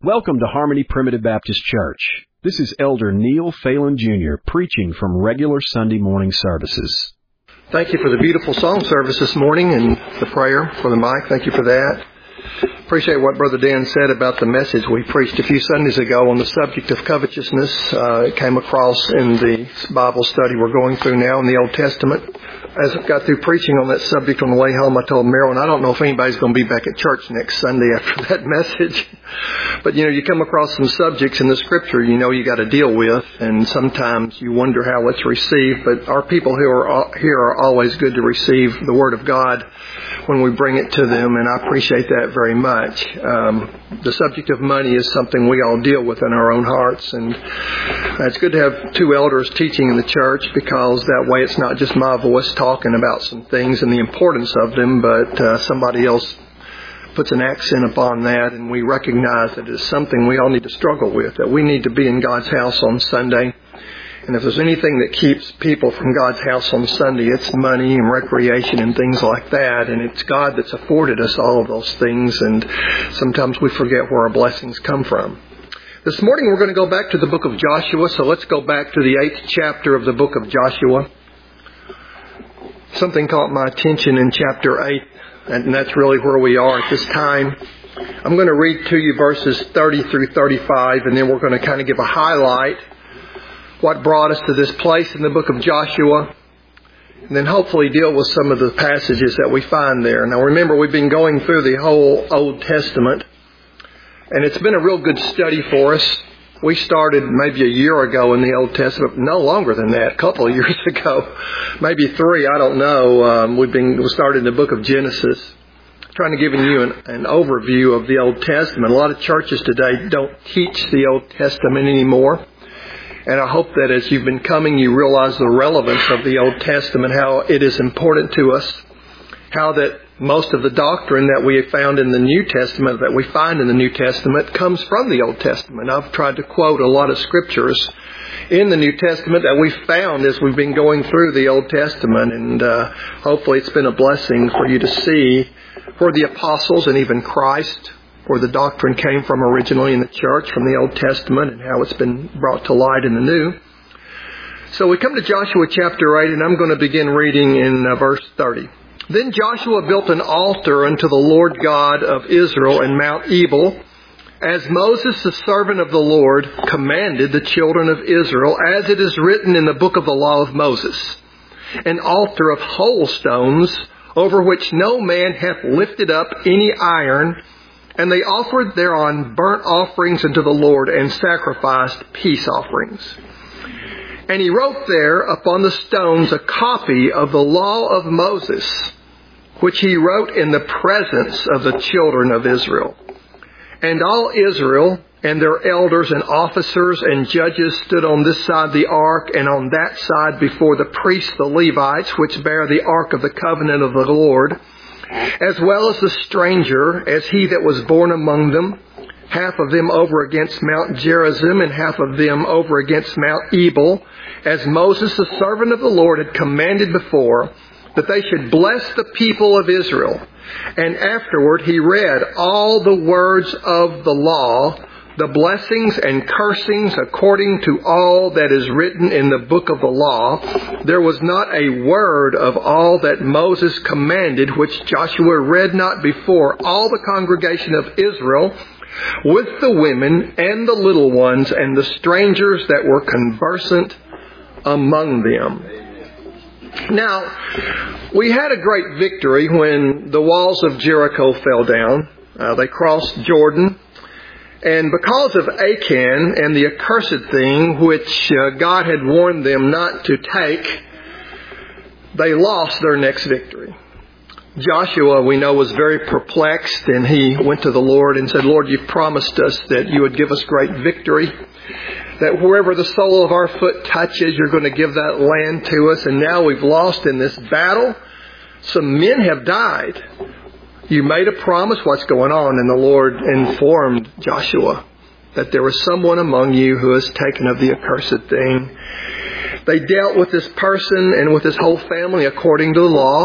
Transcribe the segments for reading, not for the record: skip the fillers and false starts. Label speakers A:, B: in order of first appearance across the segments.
A: Welcome to Harmony Primitive Baptist Church. This is Elder Neil Phelan Jr. preaching from regular Sunday morning services.
B: Thank you for the beautiful song service this morning and the prayer for the mic. Thank you for that. Appreciate what Brother Dan said about the message we preached a few Sundays ago on the subject of covetousness. It came across in the Bible study we're going through now in the Old Testament. As I got through preaching on that subject on the way home, I told Marilyn, I don't know if anybody's going to be back at church next Sunday after that message. But, you come across some subjects in the Scripture, you got to deal with, and sometimes you wonder how it's received. But our people who are here are always good to receive the Word of God when we bring it to them, and I appreciate that very much. The subject of money is something we all deal with in our own hearts, and it's good to have two elders teaching in the church, because that way it's not just my voice talking about some things and the importance of them, but somebody else puts an accent upon that, and we recognize that it's something we all need to struggle with, that we need to be in God's house on Sunday. And if there's anything that keeps people from God's house on Sunday, it's money and recreation and things like that. And it's God that's afforded us all of those things, and sometimes we forget where our blessings come from. This morning we're going to go back to the book of Joshua, so let's go back to the 8th chapter of the book of Joshua. Something caught my attention in chapter 8, and that's really where we are at this time. I'm going to read to you verses 30 through 35, and then we're going to kind of give a highlight what brought us to this place in the book of Joshua, and then hopefully deal with some of the passages that we find there. Now remember, we've been going through the whole Old Testament, and it's been a real good study for us. We started maybe a year ago in the Old Testament, no longer than that, a couple of years ago, maybe 3, I don't know. We started in the book of Genesis, trying to give you an overview of the Old Testament. A lot of churches today don't teach the Old Testament anymore. And I hope that as you've been coming, you realize the relevance of the Old Testament, how it is important to us, how that most of the doctrine that we have found in the New Testament, that we find in the New Testament, comes from the Old Testament. I've tried to quote a lot of scriptures in the New Testament that we've found as we've been going through the Old Testament, and hopefully it's been a blessing for you to see where the apostles and even Christ, where the doctrine came from originally in the church from the Old Testament, and how it's been brought to light in the New. So we come to Joshua chapter 8, and I'm going to begin reading in verse 30. Then Joshua built an altar unto the Lord God of Israel in Mount Ebal, as Moses, the servant of the Lord, commanded the children of Israel, as it is written in the book of the law of Moses, an altar of whole stones, over which no man hath lifted up any iron, and they offered thereon burnt offerings unto the Lord, and sacrificed peace offerings. And he wrote there upon the stones a copy of the law of Moses, which he wrote in the presence of the children of Israel. And all Israel and their elders and officers and judges stood on this side the ark, and on that side before the priests the Levites, which bear the ark of the covenant of the Lord, as well as the stranger, as he that was born among them, half of them over against Mount Gerizim, and half of them over against Mount Ebal, as Moses, the servant of the Lord, had commanded before, that they should bless the people of Israel. And afterward he read all the words of the law, the blessings and cursings according to all that is written in the book of the law. There was not a word of all that Moses commanded which Joshua read not before all the congregation of Israel, with the women and the little ones and the strangers that were conversant among them. Now, we had a great victory when the walls of Jericho fell down. They crossed Jordan. And because of Achan and the accursed thing which God had warned them not to take, they lost their next victory. Joshua, we know, was very perplexed, and he went to the Lord and said, Lord, you've promised us that you would give us great victory, that wherever the sole of our foot touches, you're going to give that land to us. And now we've lost in this battle. Some men have died. You made a promise. What's going on? And the Lord informed Joshua that there was someone among you who has taken of the accursed thing. They dealt with this person and with his whole family according to the law.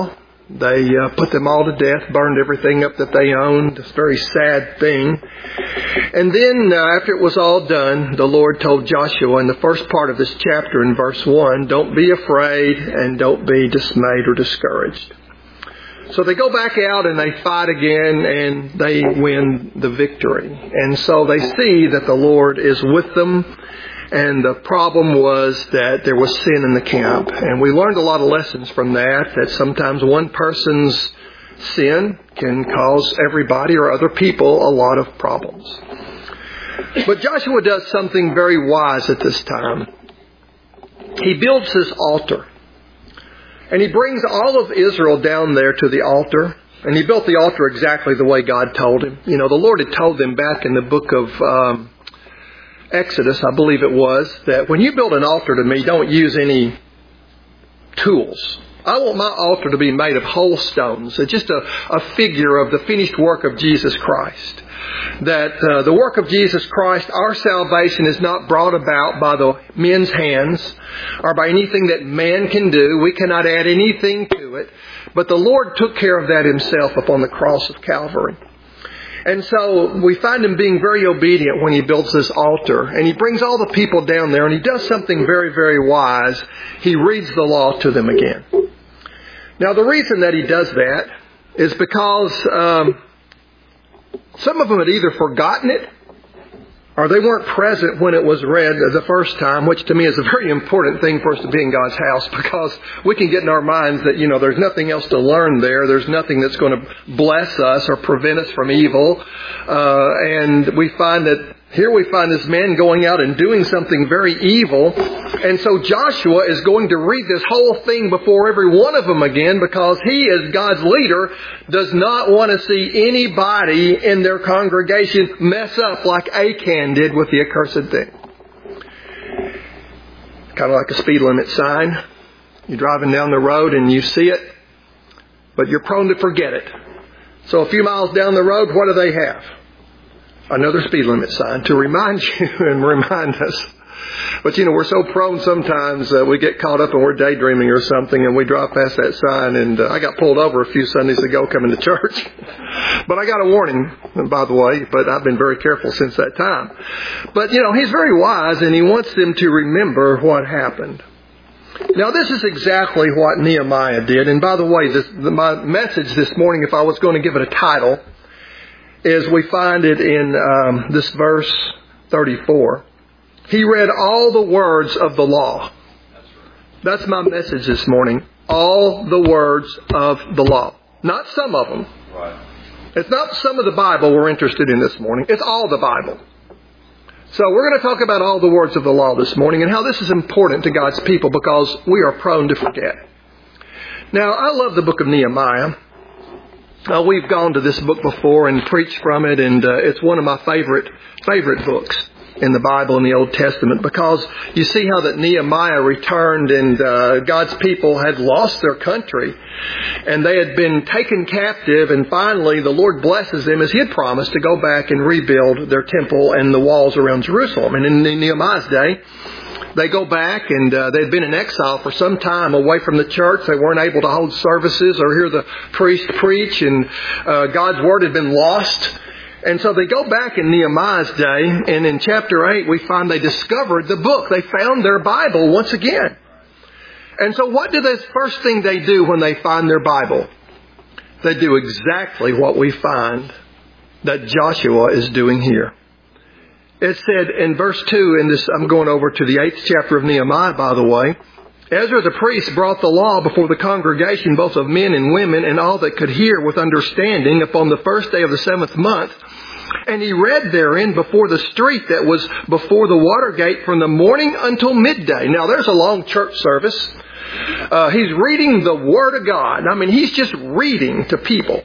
B: They put them all to death, burned everything up that they owned. It's a very sad thing. And then after it was all done, the Lord told Joshua in the first part of this chapter in verse 1, don't be afraid and don't be dismayed or discouraged. So they go back out and they fight again and they win the victory. And so they see that the Lord is with them. And the problem was that there was sin in the camp. And we learned a lot of lessons from that sometimes one person's sin can cause everybody or other people a lot of problems. But Joshua does something very wise at this time. He builds this altar. And he brings all of Israel down there to the altar. And he built the altar exactly the way God told him. You know, the Lord had told them back in the book of Exodus, I believe it was, that when you build an altar to me, don't use any tools. I want my altar to be made of whole stones. It's just a figure of the finished work of Jesus Christ. That the work of Jesus Christ, our salvation is not brought about by the men's hands or by anything that man can do. We cannot add anything to it. But the Lord took care of that himself upon the cross of Calvary. And so we find him being very obedient when he builds this altar. And he brings all the people down there and he does something very, very wise. He reads the law to them again. Now the reason that he does that is because some of them had either forgotten it or they weren't present when it was read the first time, which to me is a very important thing for us to be in God's house, because we can get in our minds that, there's nothing else to learn there. There's nothing that's going to bless us or prevent us from evil. And we find that here we find this man going out and doing something very evil. And so Joshua is going to read this whole thing before every one of them again, because he, as God's leader, does not want to see anybody in their congregation mess up like Achan did with the accursed thing. Kind of like a speed limit sign. You're driving down the road and you see it, but you're prone to forget it. So a few miles down the road, what do they have? Another speed limit sign to remind you and remind us. But we're so prone sometimes we get caught up and we're daydreaming or something and we drive past that sign. And I got pulled over a few Sundays ago coming to church. But I got a warning, by the way, but I've been very careful since that time. But, he's very wise and he wants them to remember what happened. Now, this is exactly what Nehemiah did. And by the way, my message this morning, if I was going to give it a title, is we find it in this verse 34. He read all the words of the law. That's my message this morning. All the words of the law. Not some of them. Right. It's not some of the Bible we're interested in this morning. It's all the Bible. So we're going to talk about all the words of the law this morning and how this is important to God's people because we are prone to forget. Now, I love the book of Nehemiah. We've gone to this book before and preached from it, and it's one of my favorite books in the Bible in the Old Testament, because you see how that Nehemiah returned and God's people had lost their country and they had been taken captive, and finally the Lord blesses them as He had promised to go back and rebuild their temple and the walls around Jerusalem. And in Nehemiah's day, they go back and they'd been in exile for some time away from the church. They weren't able to hold services or hear the priest preach, and God's word had been lost. And so they go back in Nehemiah's day, and in chapter 8 we find they discovered the book. They found their Bible once again. And so what do the first thing they do when they find their Bible? They do exactly what we find that Joshua is doing here. It said in verse 2, in this, I'm going over to the 8th chapter of Nehemiah, by the way. Ezra the priest brought the law before the congregation, both of men and women, and all that could hear with understanding upon the first day of the 7th month. And he read therein before the street that was before the water gate from the morning until midday. Now there's a long church service. He's reading the Word of God. I mean, he's just reading to people.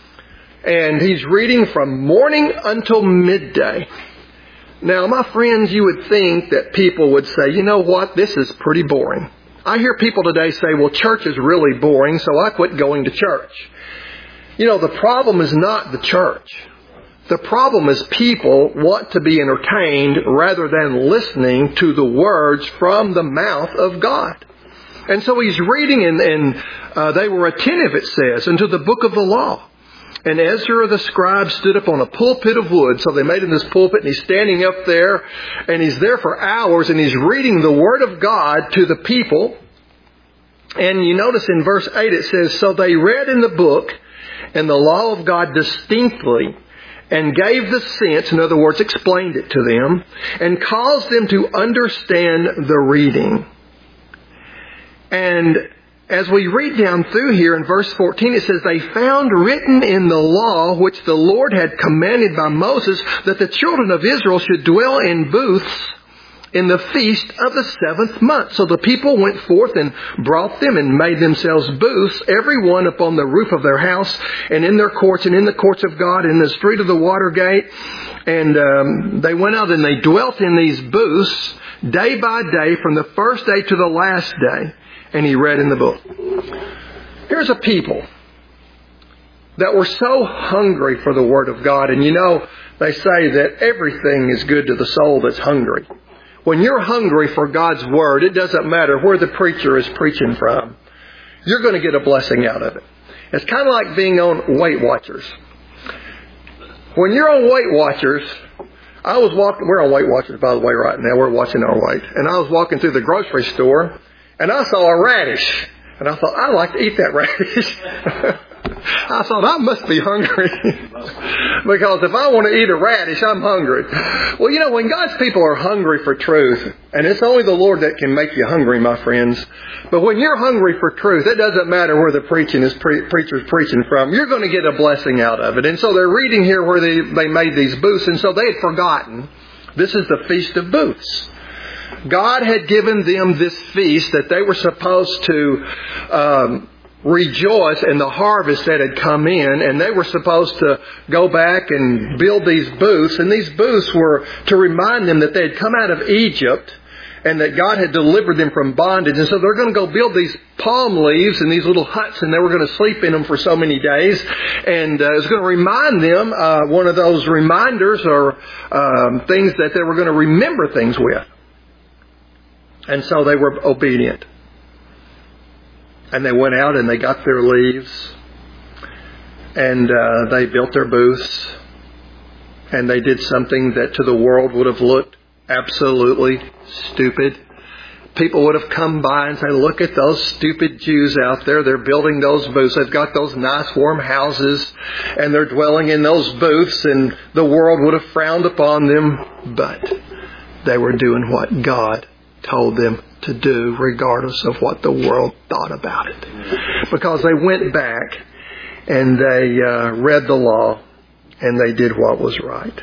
B: And he's reading from morning until midday. Now, my friends, you would think that people would say, you know what, this is pretty boring. I hear people today say, well, church is really boring, so I quit going to church. The problem is not the church. The problem is people want to be entertained rather than listening to the words from the mouth of God. And so he's reading, and they were attentive, it says, unto the book of the law. And Ezra the scribe stood up on a pulpit of wood. So they made him this pulpit, and he's standing up there, and he's there for hours, and he's reading the Word of God to the people. And you notice in verse 8 it says, so they read in the book and the law of God distinctly, and gave the sense, in other words, explained it to them, and caused them to understand the reading. And as we read down through here in verse 14, it says, they found written in the law, which the Lord had commanded by Moses, that the children of Israel should dwell in booths in the feast of the 7th month. So the people went forth and brought them and made themselves booths, every one upon the roof of their house, and in their courts, and in the courts of God, in the street of the water gate. And they went out and they dwelt in these booths day by day, from the first day to the last day. And he read in the book. Here's a people that were so hungry for the Word of God. And you know, they say that everything is good to the soul that's hungry. When you're hungry for God's Word, it doesn't matter where the preacher is preaching from. You're going to get a blessing out of it. It's kind of like being on Weight Watchers. When you're on Weight Watchers, we're on Weight Watchers, by the way, right now. We're watching our weight. And I was walking through the grocery store, and I saw a radish. And I thought, I'd like to eat that radish. I thought, I must be hungry. Because if I want to eat a radish, I'm hungry. Well, you know, when God's people are hungry for truth, and it's only the Lord that can make you hungry, my friends. But when you're hungry for truth, it doesn't matter where the preacher's preaching from. You're going to get a blessing out of it. And so they're reading here where they made these booths. And so they had forgotten, this is the Feast of Booths. God had given them this feast that they were supposed to rejoice in the harvest that had come in, and they were supposed to go back and build these booths. And these booths were to remind them that they had come out of Egypt and that God had delivered them from bondage. And so they're going to go build these palm leaves and these little huts, and they were going to sleep in them for so many days. And it was going to remind them, one of those reminders or things that they were going to remember things with. And so they were obedient. And they went out and they got their leaves. And they built their booths. And they did something that to the world would have looked absolutely stupid. People would have come by and say, look at those stupid Jews out there. They're building those booths. They've got those nice warm houses. And they're dwelling in those booths. And the world would have frowned upon them. But they were doing what God told them to do, regardless of what the world thought about it. Because they went back and they read the law and they did what was right.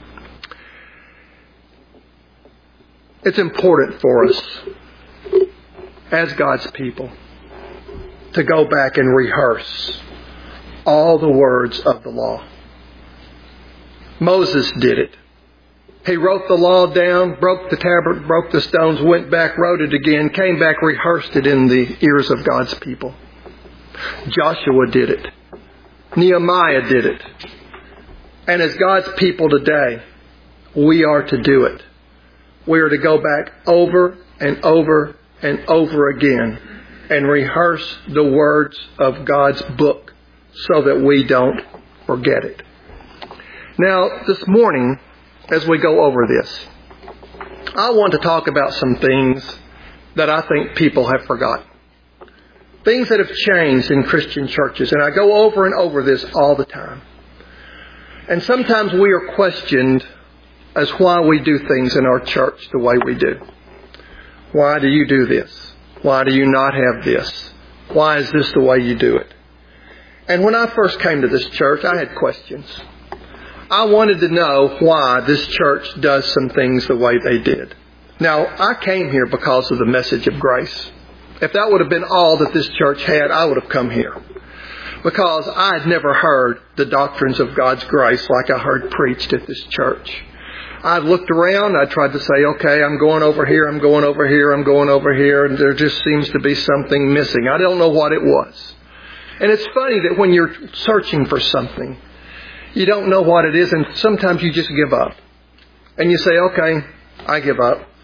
B: It's important for us as God's people to go back and rehearse all the words of the law. Moses did it. He wrote the law down, broke the tablet, broke the stones, went back, wrote it again, came back, rehearsed it in the ears of God's people. Joshua did it. Nehemiah did it. And as God's people today, we are to do it. We are to go back over and over and over again and rehearse the words of God's book so that we don't forget it. Now, this morning, as we go over this, I want to talk about some things that I think people have forgotten. Things that have changed in Christian churches. And I go over and over this all the time. And sometimes we are questioned as why we do things in our church the way we do. Why do you do this? Why do you not have this? Why is this the way you do it? And when I first came to this church, I had questions. I wanted to know why this church does some things the way they did. Now, I came here because of the message of grace. If that would have been all that this church had, I would have come here. Because I had never heard the doctrines of God's grace like I heard preached at this church. I looked around, I tried to say, okay, I'm going over here, I'm going over here, I'm going over here, and there just seems to be something missing. I don't know what it was. And it's funny that when you're searching for something, you don't know what it is, and sometimes you just give up. And you say, okay, I give up.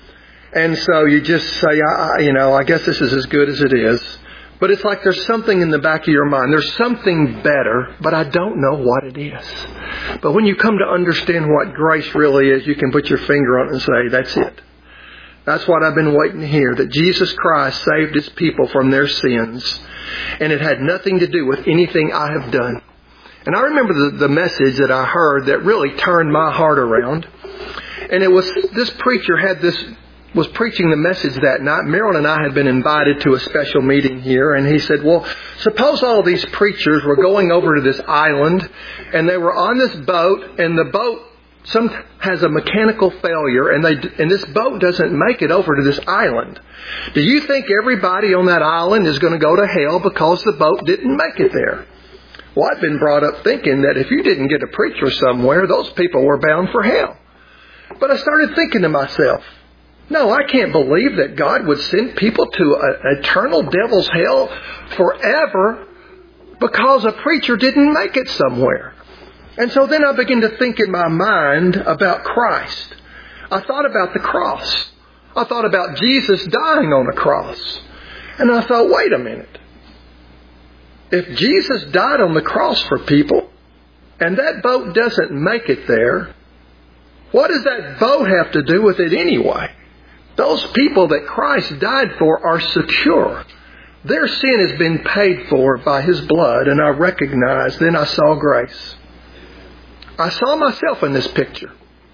B: And so you just say, I guess this is as good as it is. But it's like there's something in the back of your mind. There's something better, but I don't know what it is. But when you come to understand what grace really is, you can put your finger on it and say, that's it. That's what I've been waiting to hear, that Jesus Christ saved His people from their sins. And it had nothing to do with anything I have done. And I remember the message that I heard that really turned my heart around. And it was, this preacher was preaching the message that night. Merrill and I had been invited to a special meeting here, and he said, well, suppose all these preachers were going over to this island, and they were on this boat, and the boat has a mechanical failure, and this boat doesn't make it over to this island. Do you think everybody on that island is going to go to hell because the boat didn't make it there? Well, I've been brought up thinking that if you didn't get a preacher somewhere, those people were bound for hell. But I started thinking to myself, no, I can't believe that God would send people to an eternal devil's hell forever because a preacher didn't make it somewhere. And so then I began to think in my mind about Christ. I thought about the cross. I thought about Jesus dying on a cross. And I thought, wait a minute. If Jesus died on the cross for people, and that boat doesn't make it there, what does that boat have to do with it anyway? Those people that Christ died for are secure. Their sin has been paid for by His blood, and I recognized, then I saw grace. I saw myself in this picture.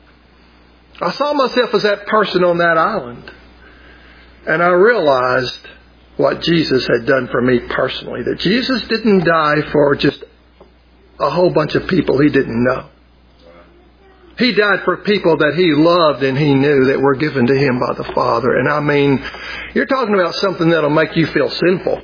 B: I saw myself as that person on that island. And I realized what Jesus had done for me personally. That Jesus didn't die for just a whole bunch of people He didn't know. He died for people that He loved and He knew that were given to Him by the Father. And I mean, you're talking about something that'll make you feel sinful.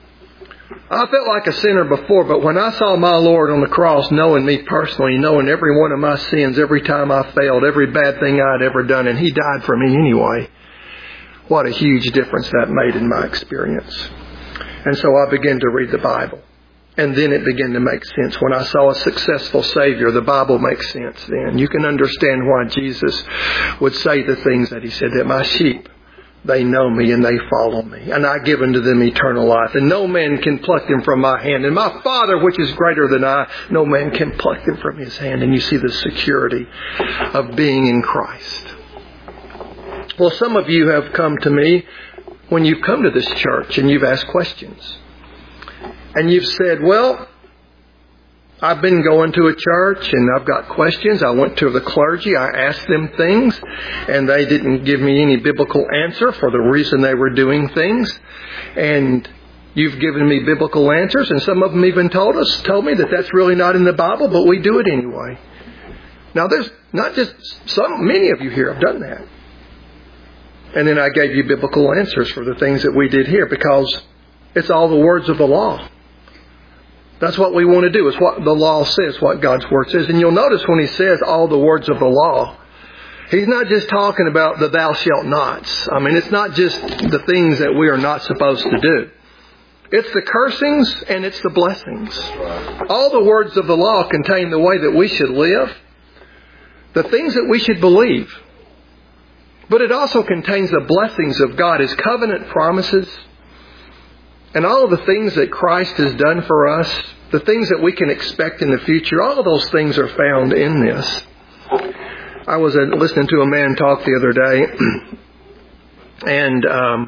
B: I felt like a sinner before, but when I saw my Lord on the cross, knowing me personally, knowing every one of my sins, every time I failed, every bad thing I'd ever done, and He died for me anyway, what a huge difference that made in my experience. And so I began to read the Bible. And then it began to make sense. When I saw a successful Savior, the Bible makes sense then. You can understand why Jesus would say the things that He said, that my sheep, they know me and they follow me. And I give unto them eternal life. And no man can pluck them from my hand. And my Father, which is greater than I, no man can pluck them from His hand. And you see the security of being in Christ. Well, some of you have come to me when you've come to this church and you've asked questions. And you've said, well, I've been going to a church and I've got questions. I went to the clergy. I asked them things and they didn't give me any biblical answer for the reason they were doing things. And you've given me biblical answers, and some of them even told me that that's really not in the Bible, but we do it anyway. Now, there's not just many of you here have done that. And then I gave you biblical answers for the things that we did here because it's all the words of the law. That's what we want to do. It's what the law says, what God's Word says. And you'll notice when He says all the words of the law, He's not just talking about the thou shalt nots. I mean, it's not just the things that we are not supposed to do. It's the cursings and it's the blessings. All the words of the law contain the way that we should live, the things that we should believe. But it also contains the blessings of God, His covenant promises, and all of the things that Christ has done for us, the things that we can expect in the future, all of those things are found in this. I was listening to a man talk the other day, and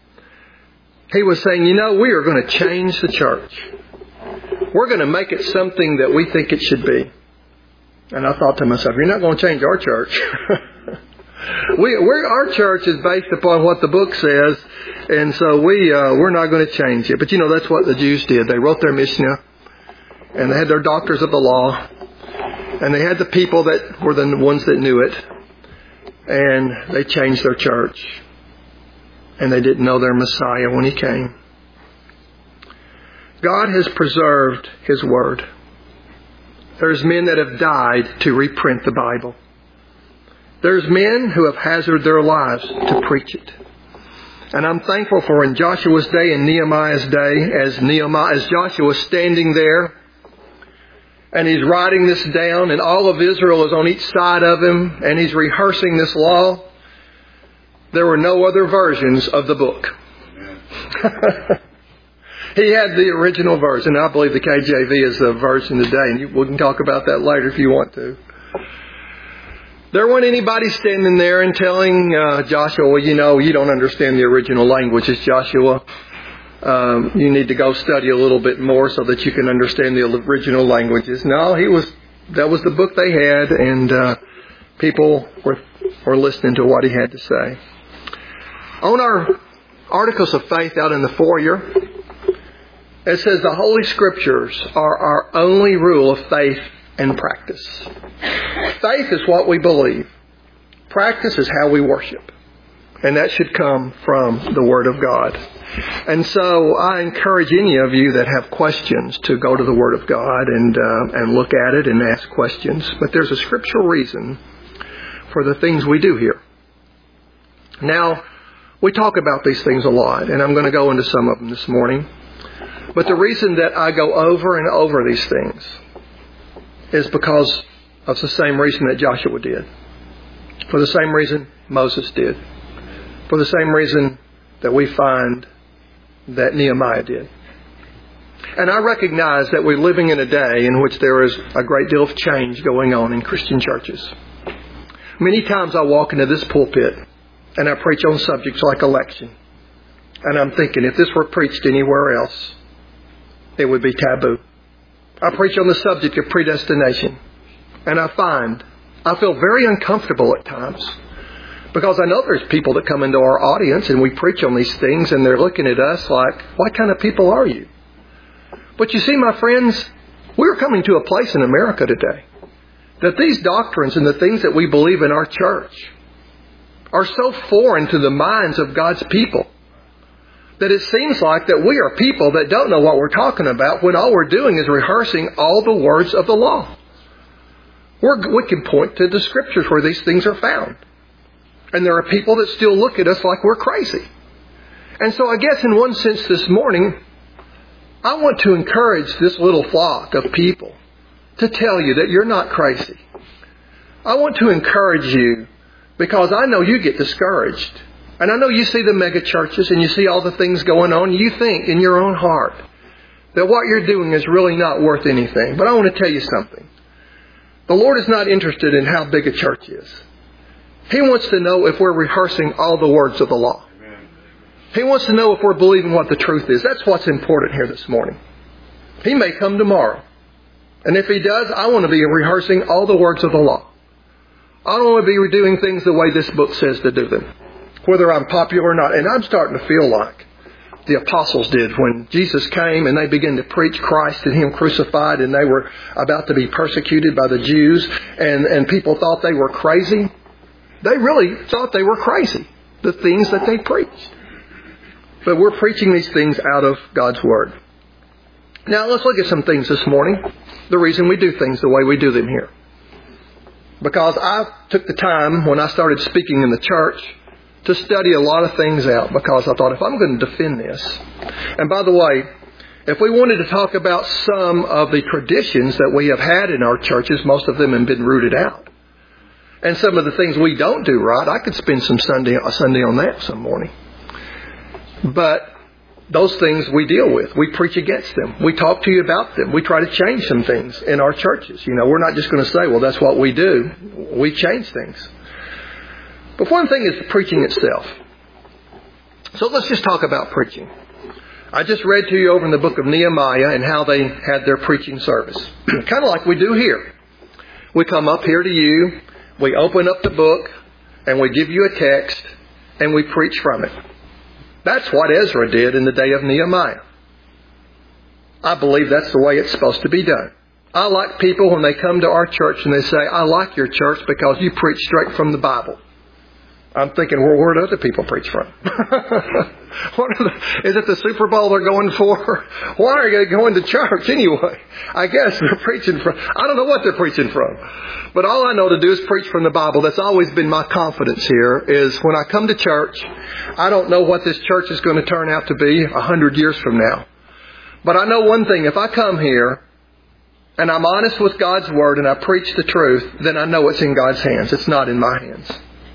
B: he was saying, we are going to change the church. We're going to make it something that we think it should be. And I thought to myself, you're not going to change our church. Our church is based upon what the book says, and so we're not going to change it. But that's what the Jews did. They wrote their Mishnah, and they had their doctors of the law, and they had the people that were the ones that knew it, and they changed their church, and they didn't know their Messiah when He came. God has preserved His Word. There's men that have died to reprint the Bible. There's men who have hazarded their lives to preach it. And I'm thankful for in Joshua's day and Nehemiah's day, as Joshua's standing there and he's writing this down and all of Israel is on each side of him and he's rehearsing this law. There were no other versions of the book. He had the original version. I believe the KJV is the version today, and we can talk about that later if you want to. There wasn't anybody standing there and telling Joshua, well, you know, you don't understand the original languages, Joshua. You need to go study a little bit more so that you can understand the original languages. No, that was the book they had, and people were listening to what he had to say. On our Articles of Faith out in the foyer, it says the Holy Scriptures are our only rule of faith and practice. Faith is what we believe. Practice is how we worship. And that should come from the Word of God. And so I encourage any of you that have questions to go to the Word of God and look at it and ask questions. But there's a scriptural reason for the things we do here. Now, we talk about these things a lot, and I'm going to go into some of them this morning. But the reason that I go over and over these things is because of the same reason that Joshua did. For the same reason Moses did. For the same reason that we find that Nehemiah did. And I recognize that we're living in a day in which there is a great deal of change going on in Christian churches. Many times I walk into this pulpit and I preach on subjects like election. And I'm thinking, if this were preached anywhere else, it would be taboo. I preach on the subject of predestination. And I feel very uncomfortable at times. Because I know there's people that come into our audience and we preach on these things and they're looking at us like, what kind of people are you? But you see, my friends, we're coming to a place in America today that these doctrines and the things that we believe in our church are so foreign to the minds of God's people that it seems like that we are people that don't know what we're talking about when all we're doing is rehearsing all the words of the law. We can point to the Scriptures where these things are found. And there are people that still look at us like we're crazy. And so I guess in one sense this morning, I want to encourage this little flock of people to tell you that you're not crazy. I want to encourage you because I know you get discouraged. And I know you see the mega churches and you see all the things going on. You think in your own heart that what you're doing is really not worth anything. But I want to tell you something. The Lord is not interested in how big a church is. He wants to know if we're rehearsing all the words of the law. He wants to know if we're believing what the truth is. That's what's important here this morning. He may come tomorrow. And if He does, I want to be rehearsing all the words of the law. I don't want to be doing things the way this book says to do them. Whether I'm popular or not. And I'm starting to feel like the apostles did when Jesus came and they began to preach Christ and Him crucified and they were about to be persecuted by the Jews and people thought they were crazy. They really thought they were crazy, the things that they preached. But we're preaching these things out of God's Word. Now let's look at some things this morning. The reason we do things the way we do them here. Because I took the time when I started speaking in the church to study a lot of things out. Because I thought if I'm going to defend this. And by the way, if we wanted to talk about some of the traditions that we have had in our churches, most of them have been rooted out. And some of the things we don't do right, I could spend a Sunday on that some morning. But those things we deal with. We preach against them. We talk to you about them. We try to change some things in our churches. You know, we're not just going to say, well, that's what we do. We change things. But one thing is the preaching itself. So let's just talk about preaching. I just read to you over in the book of Nehemiah and how they had their preaching service. Kind of like we do here. We come up here to you. We open up the book and we give you a text and we preach from it. That's what Ezra did in the day of Nehemiah. I believe that's the way it's supposed to be done. I like people when they come to our church and they say, I like your church because you preach straight from the Bible. I'm thinking, well, where do other people preach from? Is it the Super Bowl they're going for? Why are they going to church anyway? I guess they're preaching from, I don't know what they're preaching from. But all I know to do is preach from the Bible. That's always been my confidence here is when I come to church, I don't know what this church is going to turn out to be 100 years from now. But I know one thing, if I come here and I'm honest with God's Word and I preach the truth, then I know it's in God's hands. It's not in my hands.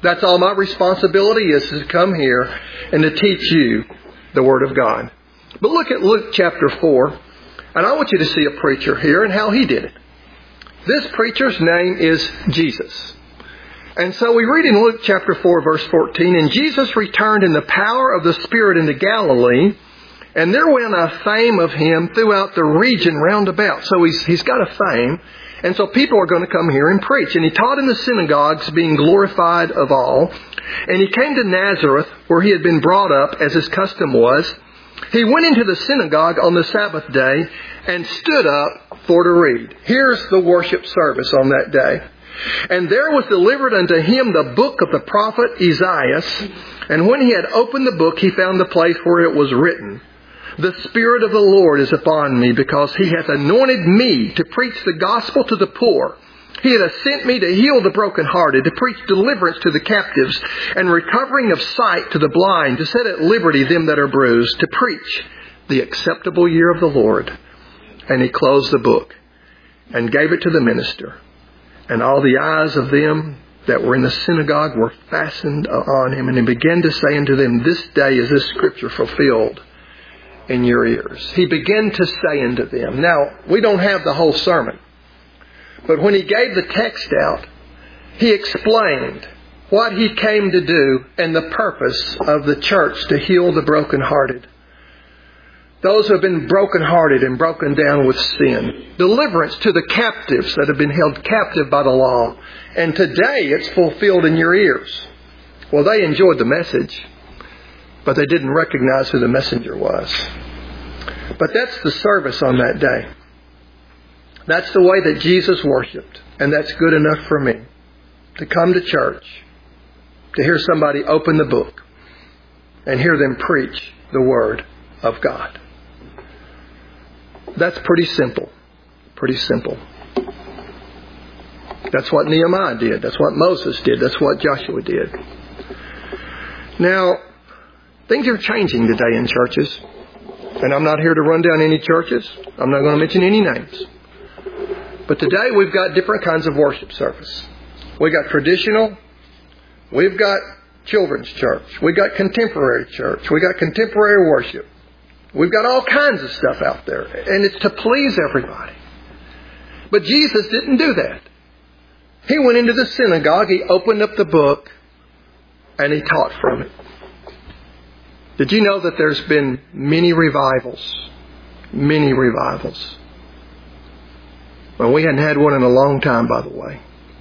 B: That's all my responsibility is to come here and to teach you the Word of God. But look at Luke chapter 4, and I want you to see a preacher here and how he did it. This preacher's name is Jesus. And so we read in Luke chapter 4, verse 14, "And Jesus returned in the power of the Spirit into Galilee, and there went a fame of him throughout the region round about." So he's got a fame, and so people are going to come here and preach. "And he taught in the synagogues, being glorified of all. And he came to Nazareth, where he had been brought up, as his custom was. He went into the synagogue on the Sabbath day and stood up for to read." Here's the worship service on that day. "And there was delivered unto him the book of the prophet Isaiah. And when he had opened the book, he found the place where it was written, 'The Spirit of the Lord is upon me, because he hath anointed me to preach the gospel to the poor. He hath sent me to heal the brokenhearted, to preach deliverance to the captives, and recovering of sight to the blind, to set at liberty them that are bruised, to preach the acceptable year of the Lord.' And he closed the book and gave it to the minister. And all the eyes of them that were in the synagogue were fastened on him. And he began to say unto them, 'This day is this scripture fulfilled in your ears.'" He began to say unto them. Now, we don't have the whole sermon. But when he gave the text out, he explained what he came to do and the purpose of the church to heal the brokenhearted. Those who have been brokenhearted and broken down with sin. Deliverance to the captives that have been held captive by the law. And today it's fulfilled in your ears. Well, they enjoyed the message, but they didn't recognize who the messenger was. But that's the service on that day. That's the way that Jesus worshiped. And that's good enough for me. To come to church, to hear somebody open the book, and hear them preach the Word of God. That's pretty simple. Pretty simple. That's what Nehemiah did. That's what Moses did. That's what Joshua did. Now, things are changing today in churches. And I'm not here to run down any churches. I'm not going to mention any names. But today we've got different kinds of worship service. We've got traditional. We've got children's church. We've got contemporary church. We've got contemporary worship. We've got all kinds of stuff out there. And it's to please everybody. But Jesus didn't do that. He went into the synagogue. He opened up the book. And he taught from it. Did you know that there's been many revivals? Many revivals. Well, we hadn't had one in a long time, by the way.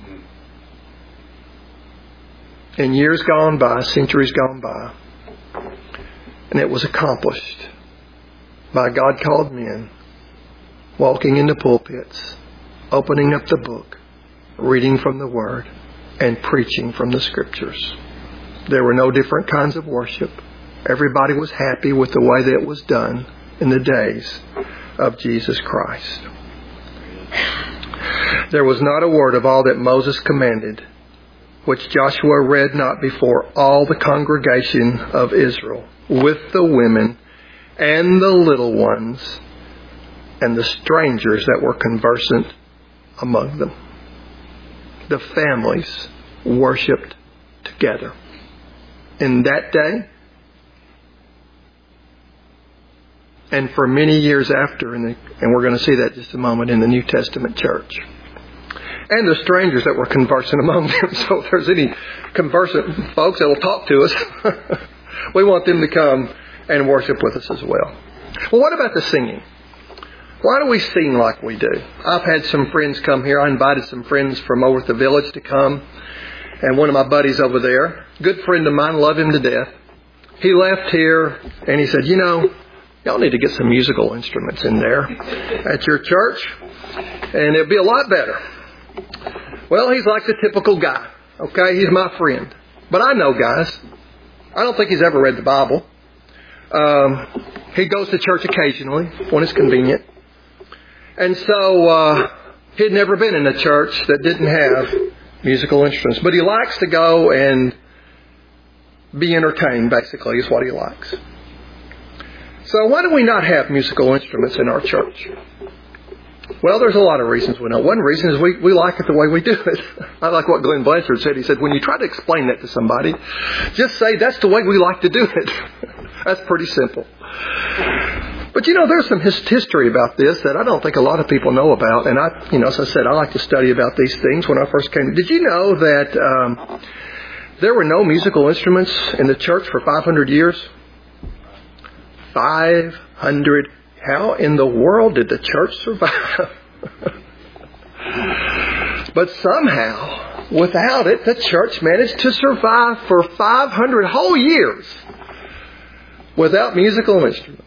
B: In years gone by, centuries gone by. And it was accomplished by God-called men walking into pulpits, opening up the book, reading from the Word, and preaching from the Scriptures. There were no different kinds of worship. Everybody was happy with the way that it was done in the days of Jesus Christ. There was not a word of all that Moses commanded, which Joshua read not before all the congregation of Israel, with the women and the little ones and the strangers that were conversant among them. The families worshipped together. In that day, and for many years after, and we're going to see that in just a moment in the New Testament church. And the strangers that were conversing among them. So if there's any conversant folks that will talk to us, we want them to come and worship with us as well. Well, what about the singing? Why do we sing like we do? I've had some friends come here. I invited some friends from over at the village to come. And one of my buddies over there, good friend of mine, love him to death. He left here and he said, y'all need to get some musical instruments in there at your church, and it'll be a lot better. Well, he's like the typical guy. Okay, he's my friend. But I know guys. I don't think he's ever read the Bible. He goes to church occasionally when it's convenient. And so he'd never been in a church that didn't have musical instruments. But he likes to go and be entertained, basically, is what he likes. So why do we not have musical instruments in our church? Well, there's a lot of reasons we know. One reason is we like it the way we do it. I like what Glenn Blanchard said. He said, when you try to explain that to somebody, just say, that's the way we like to do it. That's pretty simple. But there's some history about this that I don't think a lot of people know about. And as I said, I like to study about these things when I first came. Did you know that there were no musical instruments in the church for 500 years? 500. How in the world did the church survive? But somehow, without it, the church managed to survive for 500 whole years without musical instruments.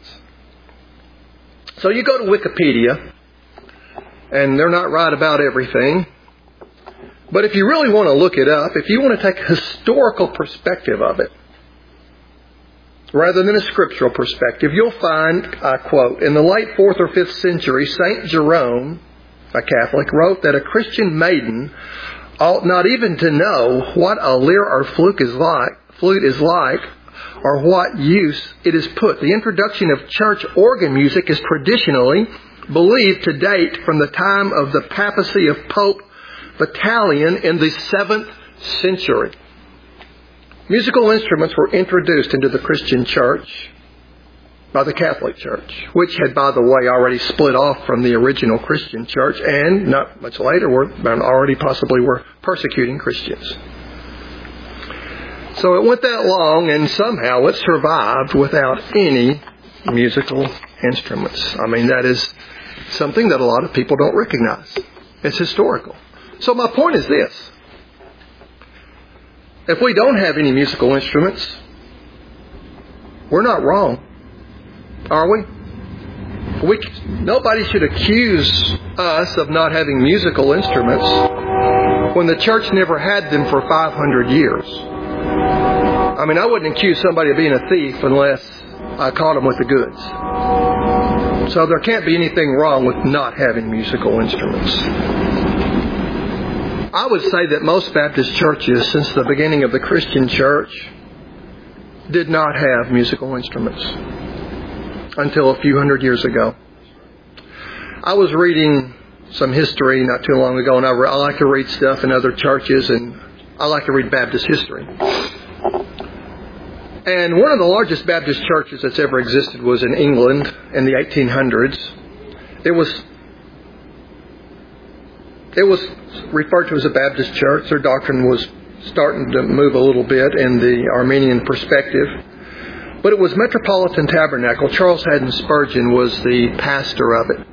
B: So you go to Wikipedia, and they're not right about everything. But if you really want to look it up, if you want to take a historical perspective of it, rather than a scriptural perspective, you'll find, I quote, in the late 4th or 5th century, St. Jerome, a Catholic, wrote that a Christian maiden ought not even to know what a lyre or flute is like, or what use it is put. The introduction of church organ music is traditionally believed to date from the time of the papacy of Pope Vitalian in the 7th century. Musical instruments were introduced into the Christian church by the Catholic Church, which had, by the way, already split off from the original Christian church and not much later already possibly were persecuting Christians. So it went that long, and somehow it survived without any musical instruments. I mean, that is something that a lot of people don't recognize. It's historical. So my point is this. If we don't have any musical instruments, we're not wrong, are we? Nobody should accuse us of not having musical instruments when the church never had them for 500 years. I mean, I wouldn't accuse somebody of being a thief unless I caught them with the goods. So there can't be anything wrong with not having musical instruments. I would say that most Baptist churches since the beginning of the Christian church did not have musical instruments until a few hundred years ago. I was reading some history not too long ago, and I like to read stuff in other churches, and I like to read Baptist history. And one of the largest Baptist churches that's ever existed was in England in the 1800s. It was referred to as a Baptist church. Their doctrine was starting to move a little bit in the Arminian perspective. But it was Metropolitan Tabernacle. Charles Haddon Spurgeon was the pastor of it.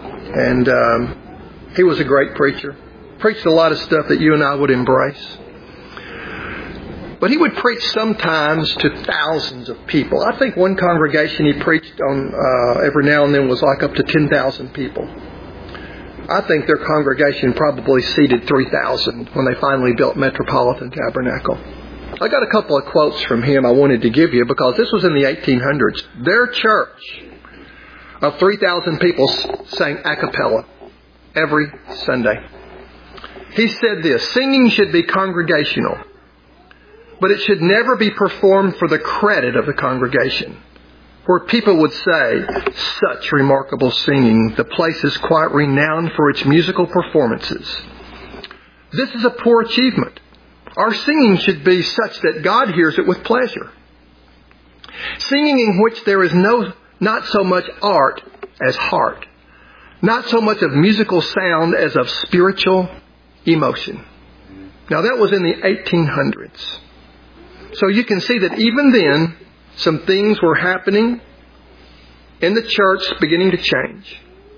B: And he was a great preacher. Preached a lot of stuff that you and I would embrace. But he would preach sometimes to thousands of people. I think one congregation he preached on every now and then was like up to 10,000 people. I think their congregation probably seated 3,000 when they finally built Metropolitan Tabernacle. I got a couple of quotes from him I wanted to give you because this was in the 1800s. Their church of 3,000 people sang a cappella every Sunday. He said this, singing should be congregational, but it should never be performed for the credit of the congregation, where people would say, such remarkable singing, the place is quite renowned for its musical performances. This is a poor achievement. Our singing should be such that God hears it with pleasure. Singing in which there is not so much art as heart, not so much of musical sound as of spiritual emotion. Now that was in the 1800s. So you can see that even then, some things were happening in the church beginning to change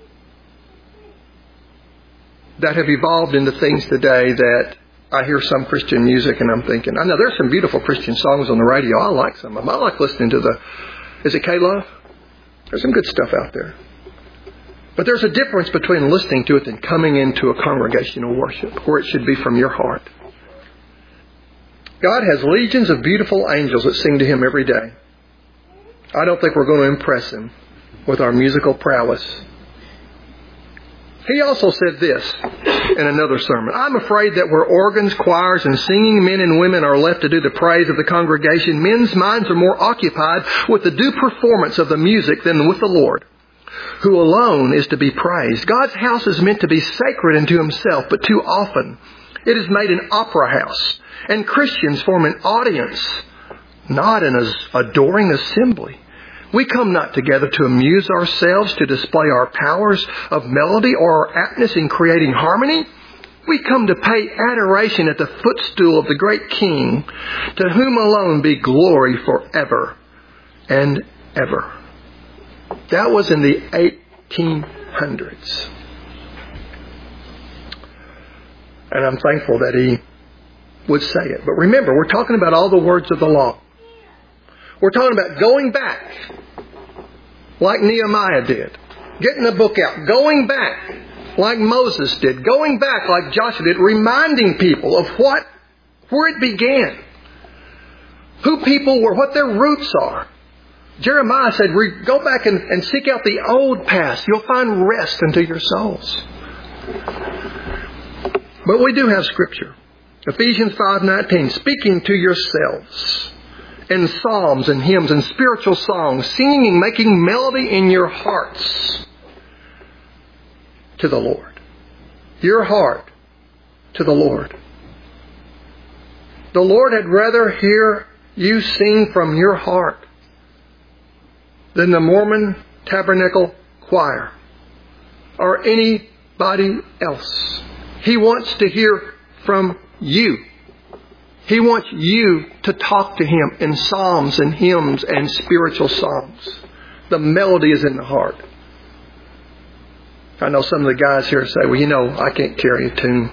B: that have evolved into things today that I hear some Christian music and I'm thinking, I know there's some beautiful Christian songs on the radio. I like some of them. I like listening to is it K-Love? There's some good stuff out there. But there's a difference between listening to it and coming into a congregational worship where it should be from your heart. God has legions of beautiful angels that sing to Him every day. I don't think we're going to impress Him with our musical prowess. He also said this in another sermon. I'm afraid that where organs, choirs, and singing men and women are left to do the praise of the congregation, men's minds are more occupied with the due performance of the music than with the Lord. who alone is to be praised. God's house is meant to be sacred unto Himself, but too often it is made an opera house, and Christians form an audience, not an adoring assembly. We come not together to amuse ourselves, to display our powers of melody or our aptness in creating harmony. We come to pay adoration at the footstool of the great King, to whom alone be glory forever and ever. That was in the 1800s. And I'm thankful that he would say it. But remember, we're talking about all the words of the law. We're talking about going back, like Nehemiah did. Getting the book out. Going back, like Moses did. Going back, like Joshua did. Reminding people of where it began. Who people were, what their roots are. Jeremiah said, go back and seek out the old past. You'll find rest unto your souls. But we do have Scripture. Ephesians 5:19, speaking to yourselves in psalms and hymns and spiritual songs, singing and making melody in your hearts to the Lord. Your heart to the Lord. The Lord had rather hear you sing from your heart than the Mormon Tabernacle Choir or anybody else. He wants to hear from you. He wants you to talk to Him in psalms and hymns and spiritual songs. The melody is in the heart. I know some of the guys here say, well, I can't carry a tune.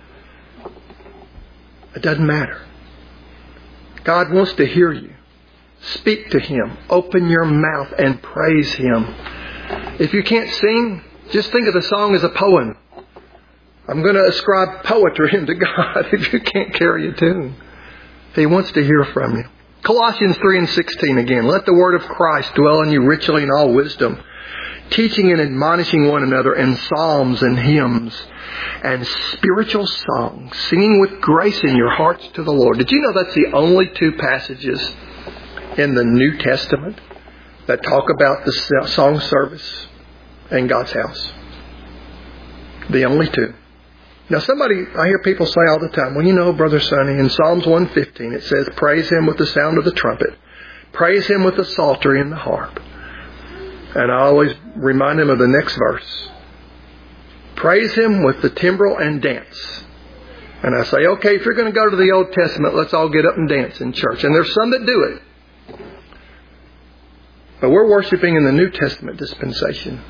B: It doesn't matter. God wants to hear you. Speak to Him. Open your mouth and praise Him. If you can't sing, just think of the song as a poem. I'm going to ascribe poetry into God if you can't carry a tune. He wants to hear from you. Colossians 3:16 again. Let the word of Christ dwell in you richly in all wisdom, teaching and admonishing one another in psalms and hymns and spiritual songs, singing with grace in your hearts to the Lord. Did you know that's the only two passages in the New Testament that talk about the song service in God's house? The only two. Now I hear people say all the time, Brother Sonny, in Psalms 115 it says, praise Him with the sound of the trumpet. Praise Him with the psaltery and the harp. And I always remind them of the next verse. Praise Him with the timbrel and dance. And I say, okay, if you're going to go to the Old Testament, let's all get up and dance in church. And there's some that do it. But we're worshiping in the New Testament dispensation.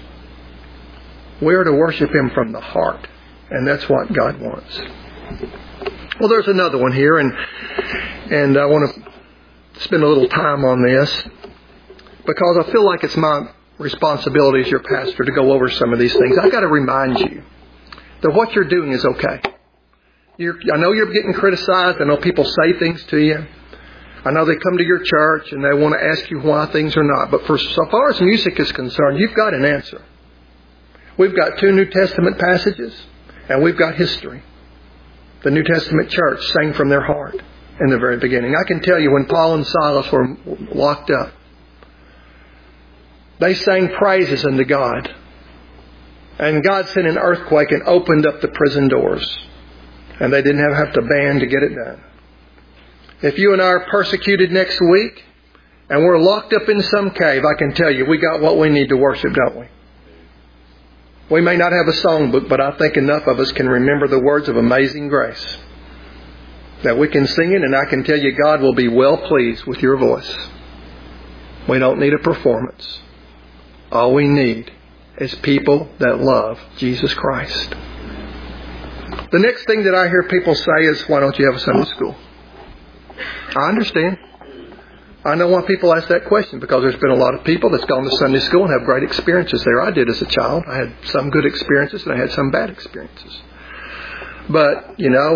B: We are to worship Him from the heart. And that's what God wants. Well, there's another one here. And I want to spend a little time on this, because I feel like it's my responsibility as your pastor to go over some of these things. I've got to remind you that what you're doing is okay. I know you're getting criticized. I know people say things to you. I know they come to your church and they want to ask you why things are not. But so far as music is concerned, you've got an answer. We've got 2 New Testament passages and we've got history. The New Testament church sang from their heart in the very beginning. I can tell you when Paul and Silas were locked up, they sang praises unto God. And God sent an earthquake and opened up the prison doors. And they didn't have to band to get it done. If you and I are persecuted next week and we're locked up in some cave, I can tell you we got what we need to worship, don't we? We may not have a songbook, but I think enough of us can remember the words of Amazing Grace, that we can sing it, and I can tell you God will be well pleased with your voice. We don't need a performance. All we need is people that love Jesus Christ. The next thing that I hear people say is, why don't you have a Sunday school? I understand. I know why people ask that question, because there's been a lot of people that's gone to Sunday school and have great experiences there. I did as a child. I had some good experiences and I had some bad experiences. But,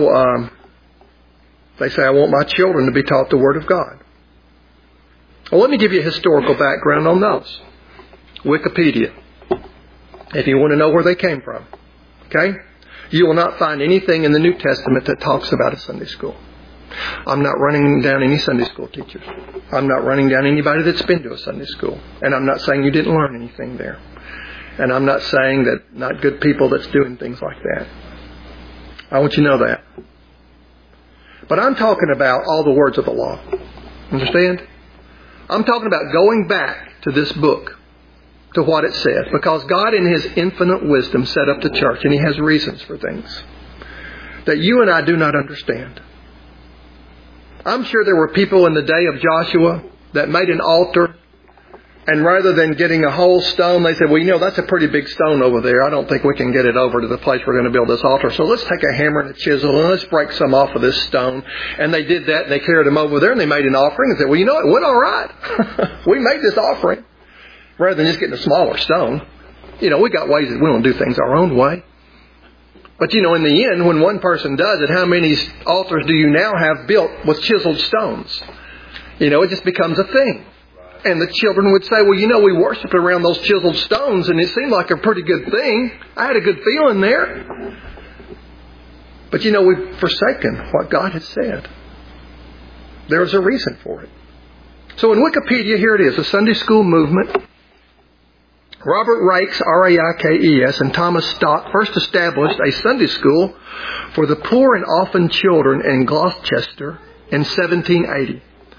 B: they say, I want my children to be taught the Word of God. Well, let me give you a historical background on those. Wikipedia. If you want to know where they came from. Okay? You will not find anything in the New Testament that talks about a Sunday school. I'm not running down any Sunday school teachers. I'm not running down anybody that's been to a Sunday school. And I'm not saying you didn't learn anything there. And I'm not saying that not good people that's doing things like that. I want you to know that. But I'm talking about all the words of the law. Understand? I'm talking about going back to this book, to what it says. Because God in His infinite wisdom set up the church, and He has reasons for things that you and I do not understand. I'm sure there were people in the day of Joshua that made an altar, and rather than getting a whole stone, they said, well, you know, that's a pretty big stone over there. I don't think we can get it over to the place we're going to build this altar. So let's take a hammer and a chisel and let's break some off of this stone. And they did that, and they carried them over there, and they made an offering and said, well, you know, it went all right. We made this offering. Rather than just getting a smaller stone. You know, we got ways that we don't do things our own way. But, you know, in the end, when one person does it, how many altars do you now have built with chiseled stones? You know, it just becomes a thing. And the children would say, well, you know, we worshiped around those chiseled stones and it seemed like a pretty good thing. I had a good feeling there. But, you know, we've forsaken what God has said. There's a reason for it. So in Wikipedia, here it is, the Sunday school movement. Robert Raikes, R-A-I-K-E-S, and Thomas Stock first established a Sunday school for the poor and orphan children in Gloucester in 1780.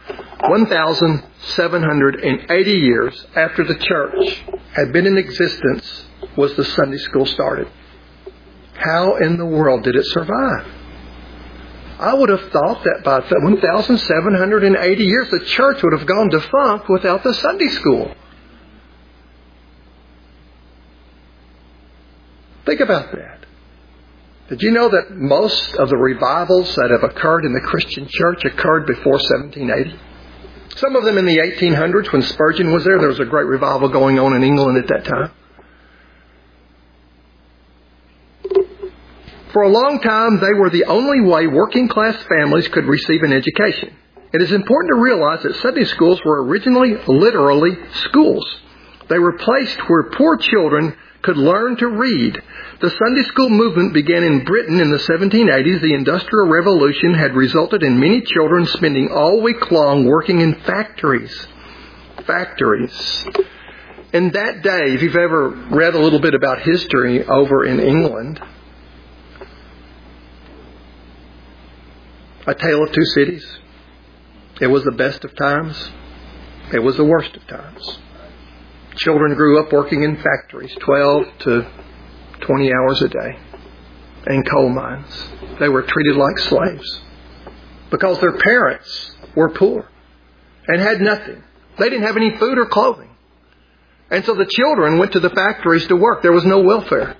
B: 1,780 years after the church had been in existence was the Sunday school started. How in the world did it survive? I would have thought that by 1,780 years the church would have gone defunct without the Sunday school. Think about that. Did you know that most of the revivals that have occurred in the Christian church occurred before 1780? Some of them in the 1800s when Spurgeon was there. There was a great revival going on in England at that time. For a long time, they were the only way working class families could receive an education. It is important to realize that Sunday schools were originally literally schools. They were placed where poor children could learn to read. The Sunday school movement began in Britain in the 1780s. The Industrial Revolution had resulted in many children spending all week long working in factories. In that day, if you've ever read a little bit about history over in England, A Tale of Two Cities. It was the best of times. It was the worst of times. Children grew up working in factories 12 to 20 hours a day in coal mines. They were treated like slaves because their parents were poor and had nothing. They didn't have any food or clothing. And so the children went to the factories to work. There was no welfare.